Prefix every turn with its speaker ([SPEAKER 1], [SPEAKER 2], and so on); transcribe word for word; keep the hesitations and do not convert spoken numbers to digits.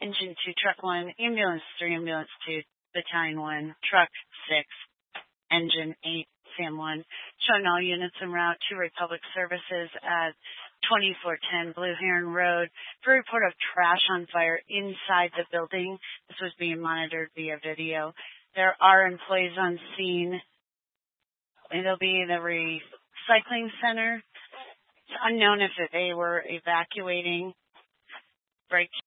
[SPEAKER 1] Engine two, Truck one, Ambulance three, Ambulance two, Battalion one, Truck six, Engine eight, SAM one, showing all units en route to Republic Services at twenty-four ten Blue Heron Road for a report of trash on fire inside the building. This was being monitored via video. There are employees on scene. It'll be the recycling center. It's unknown if they were evacuating. Break